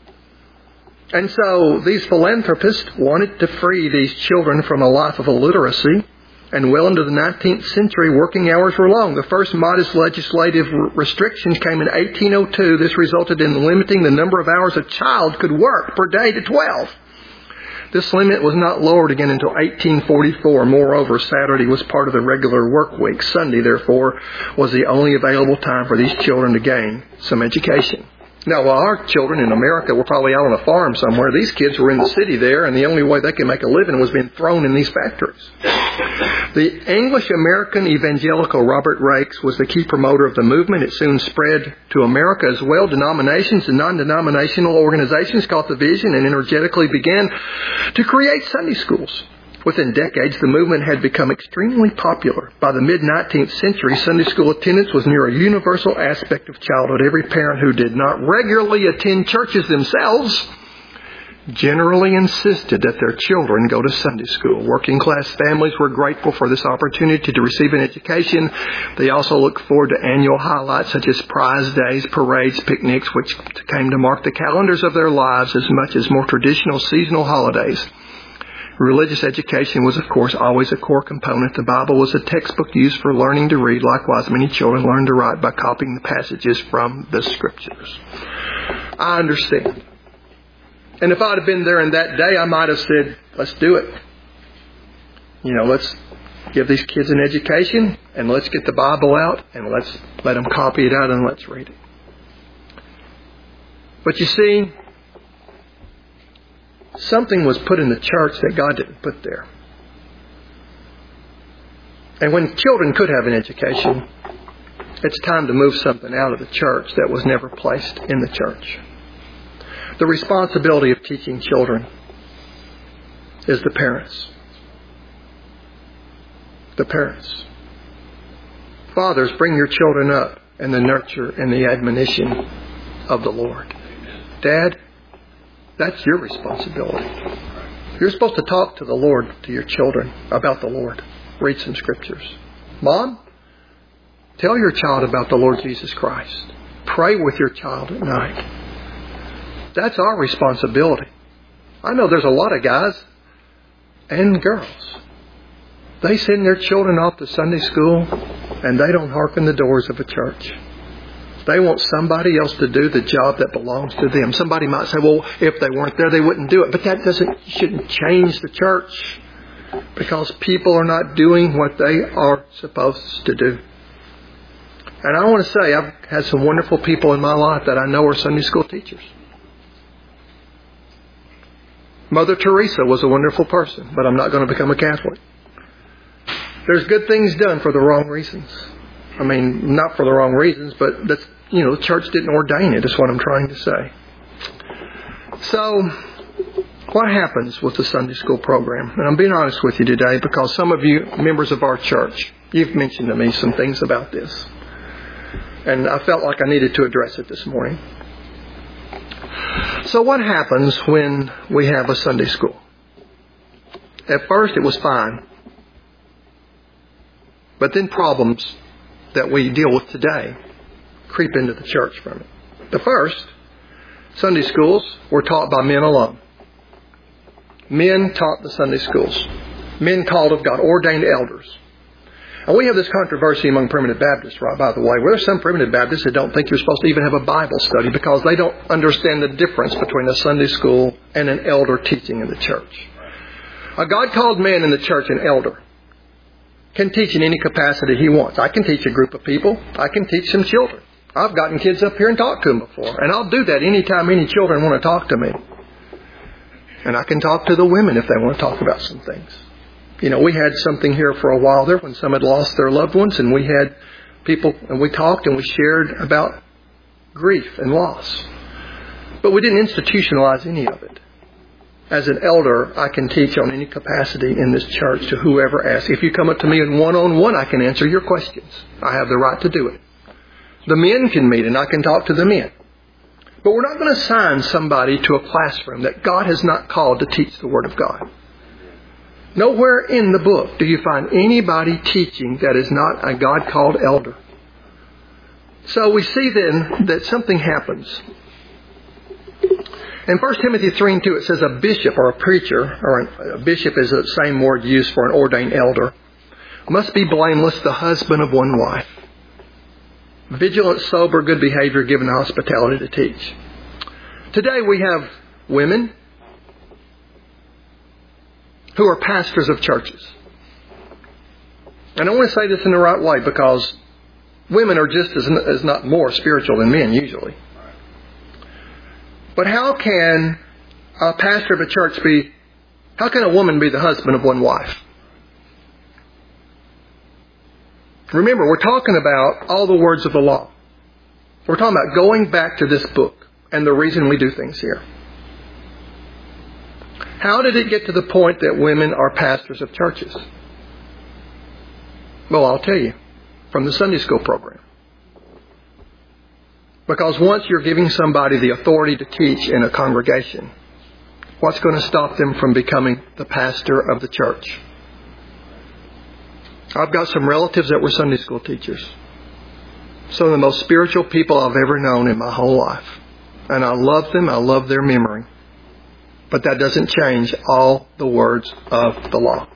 B: And so these philanthropists wanted to free these children from a life of illiteracy. And well into the 19th century, working hours were long. The first modest legislative restrictions came in 1802. This resulted in limiting the number of hours a child could work per day to 12. This limit was not lowered again until 1844. Moreover, Saturday was part of the regular work week. Sunday, therefore, was the only available time for these children to gain some education. Now, while our children in America were probably out on a farm somewhere, these kids were in the city there, and the only way they could make a living was being thrown in these factories. The English-American evangelical Robert Raikes was the key promoter of the movement. It soon spread to America as well. Denominations and non-denominational organizations caught the vision and energetically began to create Sunday schools. Within decades, the movement had become extremely popular. By the mid-19th century, Sunday school attendance was near a universal aspect of childhood. Every parent who did not regularly attend churches themselves generally insisted that their children go to Sunday school. Working class families were grateful for this opportunity to receive an education. They also looked forward to annual highlights such as prize days, parades, picnics, which came to mark the calendars of their lives as much as more traditional seasonal holidays. Religious education was, of course, always a core component. The Bible was a textbook used for learning to read. Likewise, many children learned to write by copying the passages from the Scriptures. I understand. And if I'd have been there in that day, I might have said, let's do it. You know, let's give these kids an education, and let's get the Bible out, and let's let them copy it out, and let's read it. But you see, something was put in the church that God didn't put there. And when children could have an education, it's time to move something out of the church that was never placed in the church. The responsibility of teaching children is the parents. The parents. Fathers, bring your children up in the nurture and the admonition of the Lord. Dad, that's your responsibility. You're supposed to talk to the Lord, to your children, about the Lord. Read some scriptures. Mom, tell your child about the Lord Jesus Christ. Pray with your child at night. That's our responsibility. I know there's a lot of guys and girls. They send their children off to Sunday school and they don't hearken the doors of a church. They want somebody else to do the job that belongs to them. Somebody might say, well, if they weren't there, they wouldn't do it. But that shouldn't change the church, because people are not doing what they are supposed to do. And I want to say, I've had some wonderful people in my life that I know are Sunday school teachers. Mother Teresa was a wonderful person, but I'm not going to become a Catholic. There's good things done for the wrong reasons. I mean, not for the wrong reasons, but that's, the church didn't ordain it, is what I'm trying to say. So, what happens with the Sunday school program? And I'm being honest with you today, because some of you members of our church, you've mentioned to me some things about this. And I felt like I needed to address it this morning. So what happens when we have a Sunday school? At first it was fine. But then problems that we deal with today creep into the church from it. The first, Sunday schools were taught by men alone. Men taught the Sunday schools. Men called of God, ordained elders. And we have this controversy among primitive Baptists, right, by the way, where there's some primitive Baptists that don't think you're supposed to even have a Bible study because they don't understand the difference between a Sunday school and an elder teaching in the church. A God-called man in the church, an elder, can teach in any capacity he wants. I can teach a group of people. I can teach some children. I've gotten kids up here and talked to them before. And I'll do that anytime any children want to talk to me. And I can talk to the women if they want to talk about some things. We had something here for a while there when some had lost their loved ones, and we had people, and we talked and we shared about grief and loss. But we didn't institutionalize any of it. As an elder, I can teach on any capacity in this church to whoever asks. If you come up to me in one-on-one, I can answer your questions. I have the right to do it. The men can meet and I can talk to the men. But we're not going to assign somebody to a classroom that God has not called to teach the Word of God. Nowhere in the book do you find anybody teaching that is not a God-called elder. So we see then that something happens. In 1 Timothy 3:2 it says a bishop or a preacher, or a bishop is the same word used for an ordained elder, must be blameless, the husband of one wife. Vigilant, sober, good behavior, given hospitality to teach. Today we have women who are pastors of churches. And I want to say this in the right way, because women are just as not more spiritual than men usually. But how can a pastor of a church how can a woman be the husband of one wife? Remember, we're talking about all the words of the law. We're talking about going back to this book and the reason we do things here. How did it get to the point that women are pastors of churches? Well, I'll tell you, from the Sunday school program. Because once you're giving somebody the authority to teach in a congregation, what's going to stop them from becoming the pastor of the church? I've got some relatives that were Sunday school teachers. Some of the most spiritual people I've ever known in my whole life. And I love them. I love their memory. But that doesn't change all the words of the law.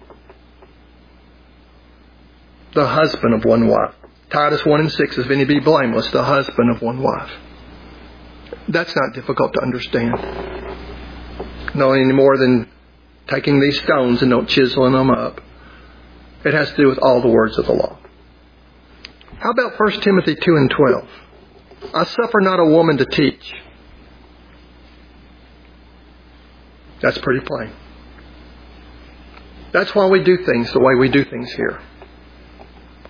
B: The husband of one wife. Titus 1:6 says, if any be blameless, the husband of one wife. That's not difficult to understand. No any more than taking these stones and don't chiseling them up. It has to do with all the words of the law. How about 1 Timothy 2:12? I suffer not a woman to teach. That's pretty plain. That's why we do things the way we do things here.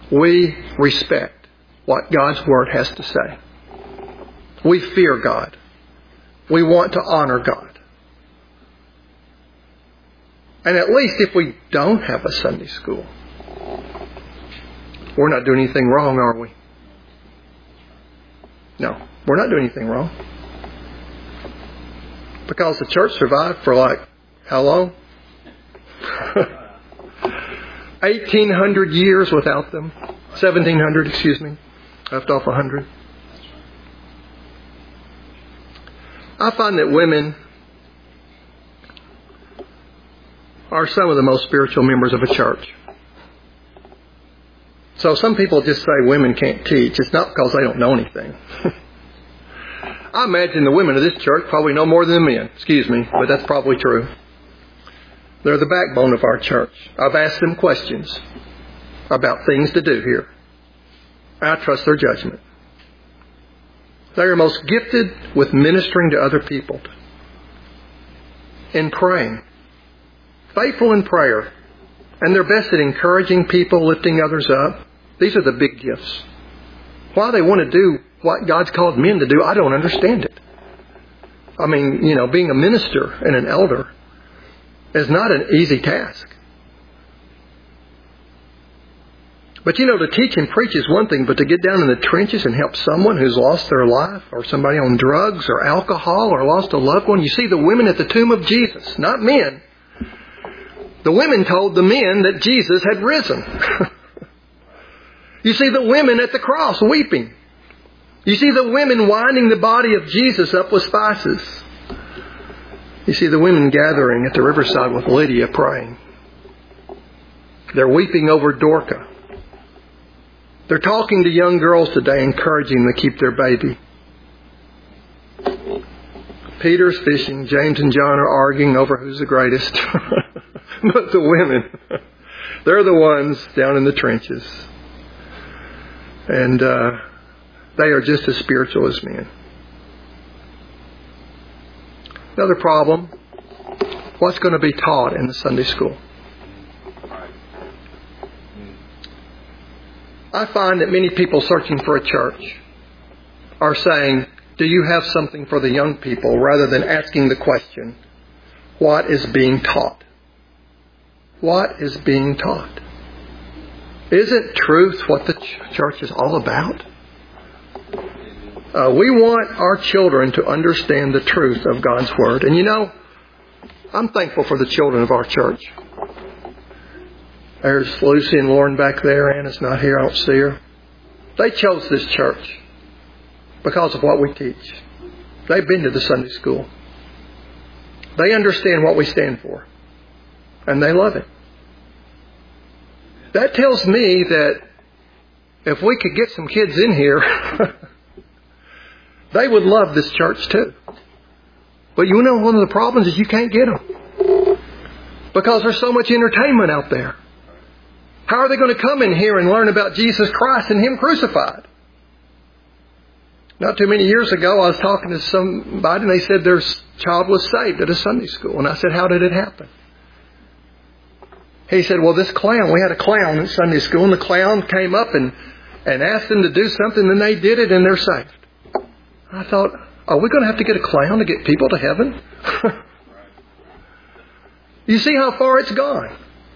B: We respect what God's Word has to say. We fear God. We want to honor God. And at least if we don't have a Sunday school, we're not doing anything wrong, are we? No, we're not doing anything wrong. Because the church survived for how long? 1,800 years without them. 1,700, excuse me. Left off 100. I find that women are some of the most spiritual members of a church. So some people just say women can't teach. It's not because they don't know anything. I imagine the women of this church probably know more than the men. Excuse me, but that's probably true. They're the backbone of our church. I've asked them questions about things to do here. I trust their judgment. They are most gifted with ministering to other people, in praying, faithful in prayer, and they're best at encouraging people, lifting others up. These are the big gifts. Why they want to do what God's called men to do, I don't understand it. I mean, being a minister and an elder is not an easy task. But to teach and preach is one thing, but to get down in the trenches and help someone who's lost their life, or somebody on drugs or alcohol, or lost a loved one. You see the women at the tomb of Jesus, not men. The women told the men that Jesus had risen. You see the women at the cross weeping. You see the women winding the body of Jesus up with spices. You see the women gathering at the riverside with Lydia praying. They're weeping over Dorcas. They're talking to young girls today, encouraging them to keep their baby. Peter's fishing. James and John are arguing over who's the greatest. But the women, they're the ones down in the trenches. And they are just as spiritual as men. Another problem, what's going to be taught in the Sunday school? I find that many people searching for a church are saying, do you have something for the young people, rather than asking the question, what is being taught? What is being taught? Isn't truth what the church is all about? We want our children to understand the truth of God's Word. And I'm thankful for the children of our church. There's Lucy and Lauren back there. Anna's not here. I don't see her. They chose this church because of what we teach. They've been to the Sunday school. They understand what we stand for. And they love it. That tells me that if we could get some kids in here, they would love this church too. But one of the problems is you can't get them. Because there's so much entertainment out there. How are they going to come in here and learn about Jesus Christ and Him crucified? Not too many years ago, I was talking to somebody and they said their child was saved at a Sunday school. And I said, how did it happen? He said, well, this clown, we had a clown at Sunday school, and the clown came up and asked them to do something, and they did it, and they're saved. I thought, are we going to have to get a clown to get people to heaven? You see how far it's gone.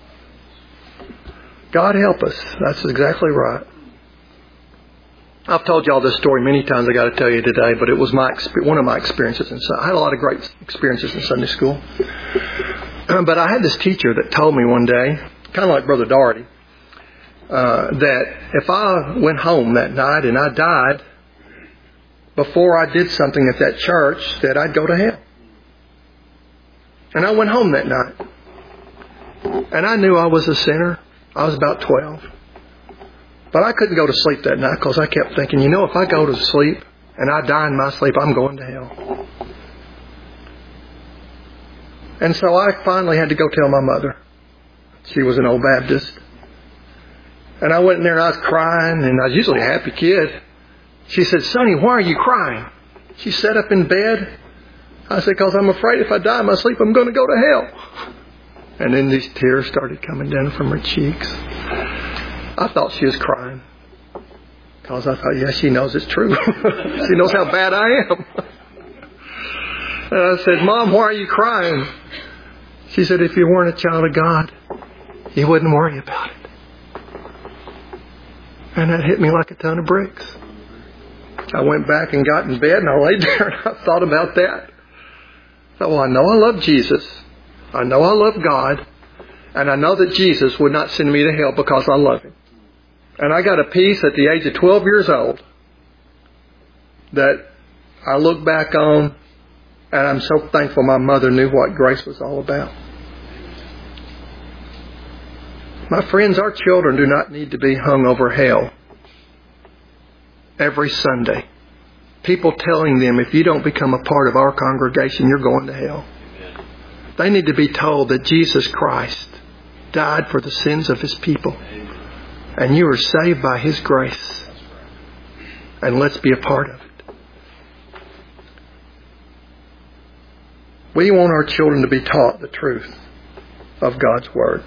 B: God help us. That's exactly right. I've told y'all this story many times. I got to tell you today, but it was one of my experiences. I had a lot of great experiences in Sunday school. But I had this teacher that told me one day, kind of like Brother Daugherty, that if I went home that night and I died before I did something at that church, that I'd go to hell. And I went home that night. And I knew I was a sinner. I was about 12. But I couldn't go to sleep that night because I kept thinking, if I go to sleep and I die in my sleep, I'm going to hell. And so I finally had to go tell my mother. She was an old Baptist. And I went in there and I was crying, and I was usually a happy kid. She said, Sonny, why are you crying? She sat up in bed. I said, because I'm afraid if I die in my sleep, I'm going to go to hell. And then these tears started coming down from her cheeks. I thought she was crying. Because I thought, yeah, she knows it's true. She knows how bad I am. And I said, Mom, why are you crying? She said, if you weren't a child of God, you wouldn't worry about it. And that hit me like a ton of bricks. I went back and got in bed and I laid there and I thought about that. I thought, well, I know I love Jesus. I know I love God. And I know that Jesus would not send me to hell because I love Him. And I got a peace at the age of 12 years old that I look back on, and I'm so thankful my mother knew what grace was all about. My friends, our children do not need to be hung over hell every Sunday. People telling them, if you don't become a part of our congregation, you're going to hell. They need to be told that Jesus Christ died for the sins of His people. And you are saved by His grace. And let's be a part of it. We want our children to be taught the truth of God's Word.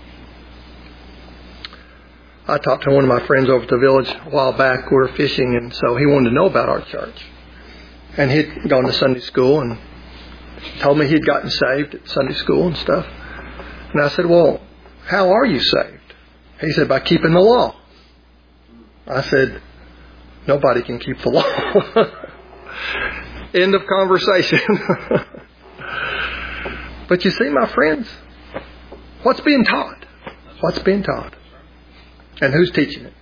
B: I talked to one of my friends over at the village a while back. We were fishing, and so he wanted to know about our church. And he'd gone to Sunday school and told me he'd gotten saved at Sunday school and stuff. And I said, well, how are you saved? He said, by keeping the law. I said, nobody can keep the law. End of conversation. But you see, my friends, what's being taught? What's being taught? And who's teaching it?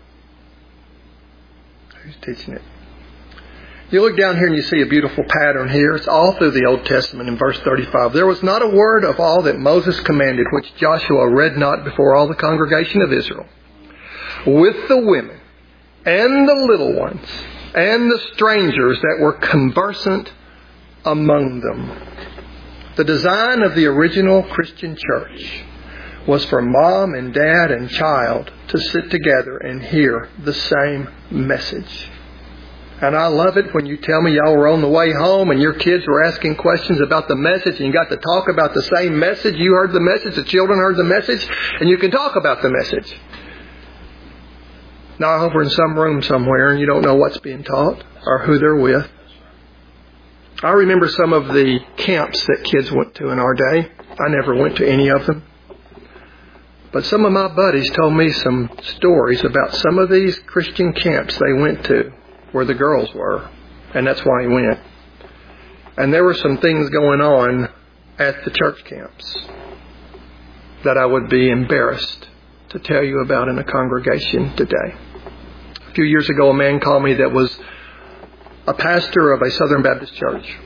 B: Who's teaching it? You look down here and you see a beautiful pattern here. It's all through the Old Testament in verse 35. There was not a word of all that Moses commanded which Joshua read not before all the congregation of Israel. With the women and the little ones and the strangers that were conversant among them. The design of the original Christian church was for mom and dad and child to sit together and hear the same message. And I love it when you tell me y'all were on the way home and your kids were asking questions about the message and you got to talk about the same message. You heard the message, the children heard the message, and you can talk about the message. Not over in some room somewhere and you don't know what's being taught or who they're with. I remember some of the camps that kids went to in our day. I never went to any of them. But some of my buddies told me some stories about some of these Christian camps they went to where the girls were. And that's why he went. And there were some things going on at the church camps that I would be embarrassed to tell you about in a congregation today. A few years ago, a man called me that was a pastor of a Southern Baptist church.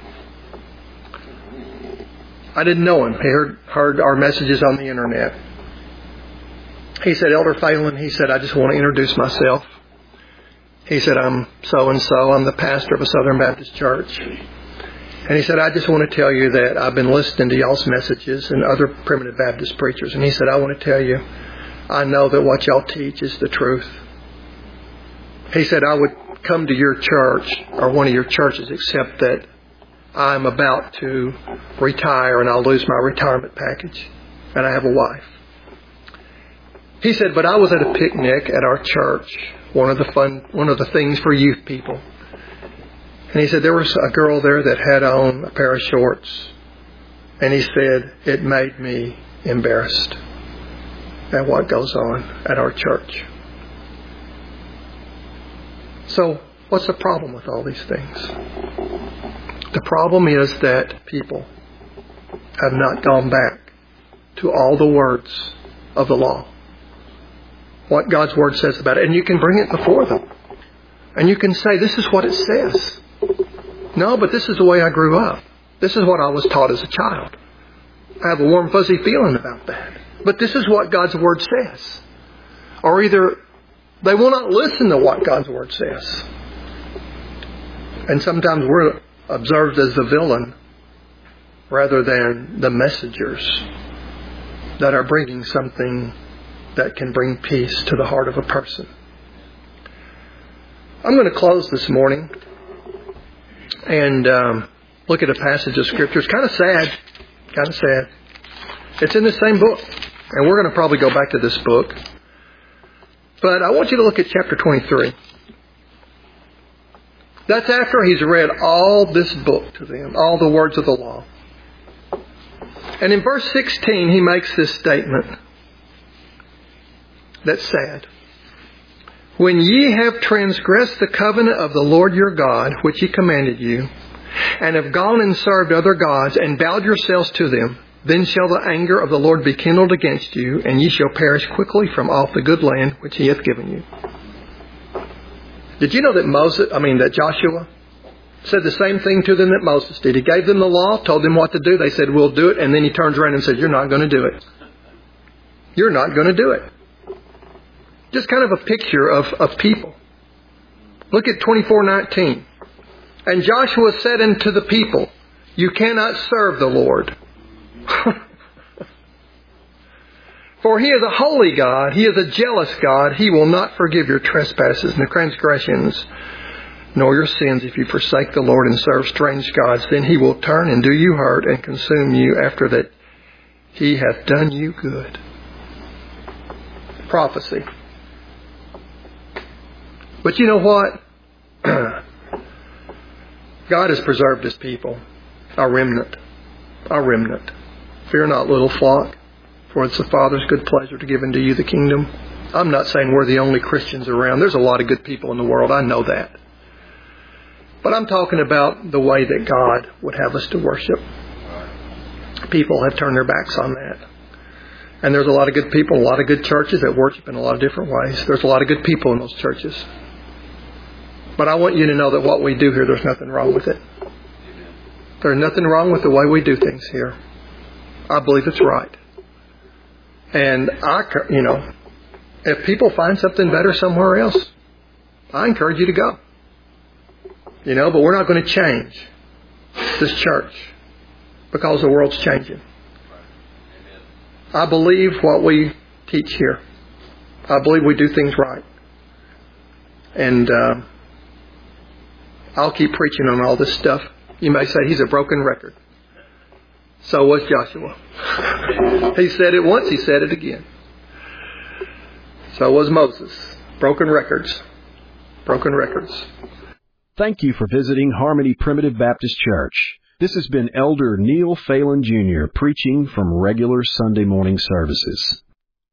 B: I didn't know him. He heard our messages on the internet. He said, Elder Phelan, he said, I just want to introduce myself. He said, I'm so-and-so. I'm the pastor of a Southern Baptist church. And he said, I just want to tell you that I've been listening to y'all's messages and other Primitive Baptist preachers. And he said, I want to tell you, I know that what y'all teach is the truth. He said, I would come to your church or one of your churches except that I'm about to retire and I'll lose my retirement package. And I have a wife. He said, but I was at a picnic at our church, one of the things for youth people. And he said, there was a girl there that had on a pair of shorts. And he said, it made me embarrassed at what goes on at our church. So, what's the problem with all these things? The problem is that people have not gone back to all the words of the law. What God's Word says about it. And you can bring it before them. And you can say, this is what it says. No, but this is the way I grew up. This is what I was taught as a child. I have a warm, fuzzy feeling about that. But this is what God's Word says. Or either they will not listen to what God's Word says. And sometimes we're observed as the villain rather than the messengers that are bringing something that can bring peace to the heart of a person. I'm going to close this morning and look at a passage of Scripture. It's kind of sad. It's in the same book. And we're going to probably go back to this book. But I want you to look at chapter 23. That's after he's read all this book to them, all the words of the law. And in verse 16, he makes this statement that's sad. When ye have transgressed the covenant of the Lord your God, which he commanded you, and have gone and served other gods, and bowed yourselves to them, then shall the anger of the Lord be kindled against you, and ye shall perish quickly from off the good land which he hath given you. Did you know that Joshua said the same thing to them that Moses did? He gave them the law, told them what to do. They said, we'll do it. And then he turns around and says, you're not going to do it. You're not going to do it. Just kind of a picture of people. Look at 24:19. And Joshua said unto the people, you cannot serve the Lord. For he is a holy God. He is a jealous God. He will not forgive your trespasses and the transgressions, nor your sins if you forsake the Lord and serve strange gods. Then he will turn and do you hurt and consume you after that he hath done you good. Prophecy. But you know what? God has preserved his people, our remnant. Our remnant. Fear not, little flock, for it's the Father's good pleasure to give unto you the kingdom. I'm not saying we're the only Christians around. There's a lot of good people in the world. I know that. But I'm talking about the way that God would have us to worship. People have turned their backs on that. And there's a lot of good people, a lot of good churches that worship in a lot of different ways. There's a lot of good people in those churches. But I want you to know that what we do here, there's nothing wrong with it. There's nothing wrong with the way we do things here. I believe it's right. And if people find something better somewhere else, I encourage you to go. But we're not going to change this church because the world's changing. I believe what we teach here. I believe we do things right. And I'll keep preaching on all this stuff. You may say he's a broken record. So was Joshua. He said it once, he said it again. So was Moses. Broken records. Broken records.
A: Thank you for visiting Harmony Primitive Baptist Church. This has been Elder Neil Phelan Jr. preaching from regular Sunday morning services.